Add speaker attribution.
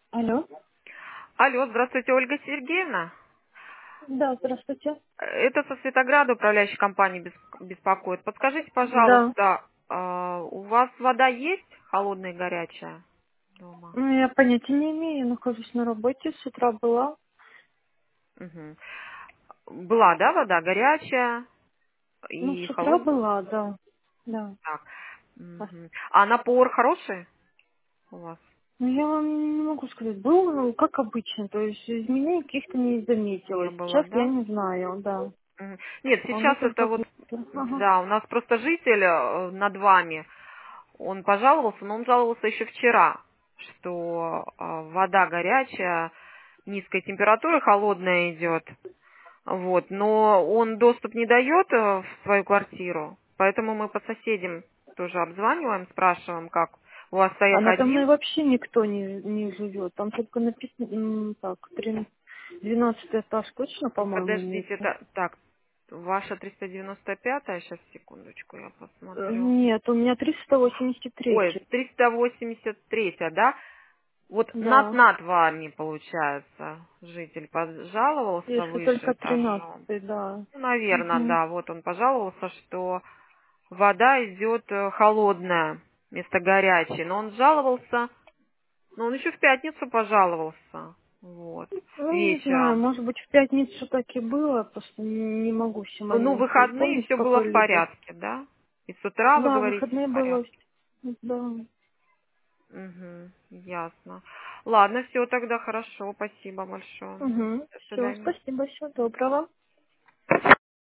Speaker 1: Алло.
Speaker 2: Алло, здравствуйте, Ольга Сергеевна.
Speaker 1: Да, здравствуйте.
Speaker 2: Это со Светограда управляющей компании беспокоит. Подскажите,
Speaker 1: Да.
Speaker 2: пожалуйста, у вас вода есть, холодная и горячая дома?
Speaker 1: Ну, я понятия не имею, я нахожусь на работе, с утра была.
Speaker 2: Мгм. Была, да, вода горячая
Speaker 1: Ну,
Speaker 2: и
Speaker 1: с утра
Speaker 2: холодная?
Speaker 1: была, да. Да.
Speaker 2: Так. Мгм. А напор хороший у вас?
Speaker 1: Ну, я вам не могу сказать, был, ну, как обычно, то есть изменений каких-то не
Speaker 2: Не
Speaker 1: заметила.
Speaker 2: было,
Speaker 1: Сейчас я
Speaker 2: да?
Speaker 1: не знаю, да.
Speaker 2: Мгм. Нет,
Speaker 1: А у меня
Speaker 2: сейчас это
Speaker 1: только
Speaker 2: вот,
Speaker 1: Ага.
Speaker 2: да, у нас просто житель над вами, он пожаловался, но он жаловался еще вчера, что вода горячая, низкая температура, холодная идет, вот, но он доступ не дает в свою квартиру, поэтому мы по соседям тоже обзваниваем, спрашиваем, как у вас
Speaker 1: А
Speaker 2: стояк
Speaker 1: надо мной
Speaker 2: один.
Speaker 1: вообще никто не живет. Там только написано, так, 12 этаж точно, по-моему,
Speaker 2: Подождите,
Speaker 1: есть.
Speaker 2: это так, ваша 395-я, сейчас секундочку, я посмотрю.
Speaker 1: Нет, у меня
Speaker 2: Ой,
Speaker 1: 383.
Speaker 2: 383, да? Вот
Speaker 1: Да.
Speaker 2: над вами, получается, житель пожаловался
Speaker 1: Если
Speaker 2: выше
Speaker 1: только
Speaker 2: этажом.
Speaker 1: 13, да.
Speaker 2: Ну, наверное,
Speaker 1: Угу.
Speaker 2: да, вот он пожаловался, что вода идет холодная вместо горячей. Но он жаловался, но он еще в пятницу пожаловался, вот,
Speaker 1: Ну, не знаю,
Speaker 2: вечером.
Speaker 1: может быть, в пятницу так и было, просто не могу все
Speaker 2: Ну, в
Speaker 1: моменты
Speaker 2: выходные
Speaker 1: помнить
Speaker 2: все было в
Speaker 1: какой-либо.
Speaker 2: порядке, да? И с утра, вы
Speaker 1: Да,
Speaker 2: говорите,
Speaker 1: выходные
Speaker 2: в
Speaker 1: было.
Speaker 2: порядке.
Speaker 1: Да.
Speaker 2: Угу, ясно. Ладно, все тогда хорошо, спасибо большое.
Speaker 1: Угу.
Speaker 2: До
Speaker 1: Все,
Speaker 2: свидания.
Speaker 1: спасибо, всего доброго.